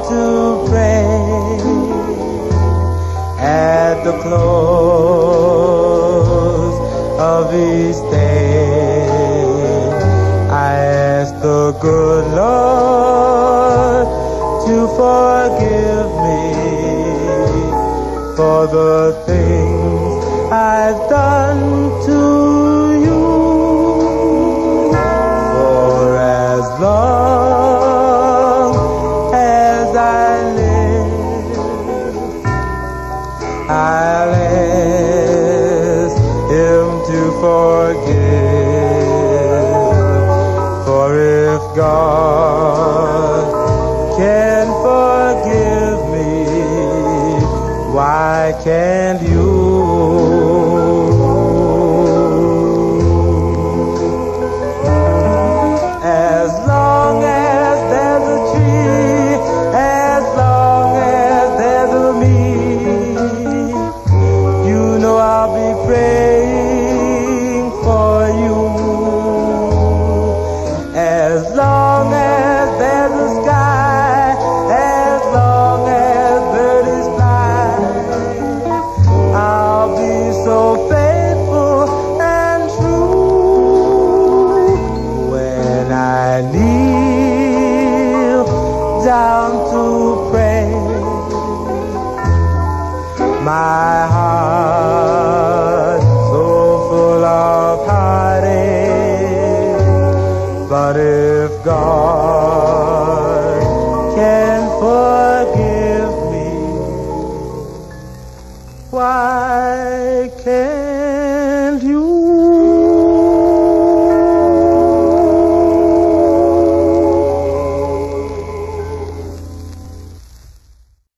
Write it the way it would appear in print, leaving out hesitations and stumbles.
to pray at the close of each day. I ask the good Lord to forgive me for the things I've done to you. For as long as I live, I'll ask Him to forgive. For if God can forgive me, why can't you? As long as there's a tree, as long as there's a me, you know I'll be praying for you. As long as there's a sky, as long as birdies fly, I'll be so faithful and true. When I kneel down to pray, my heart so full of heartache. But if God can forgive